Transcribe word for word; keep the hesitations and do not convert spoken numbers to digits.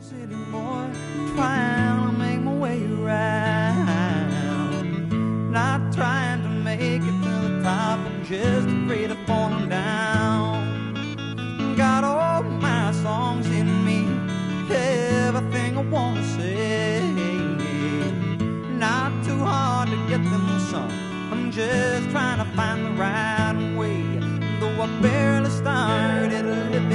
city boy, trying to make my way around. Not trying to make it to the top, I'm just afraid of falling down. Got all my songs in me, everything I wanna say. Not too hard to get them sung, I'm just trying to find the right way. Though I barely started living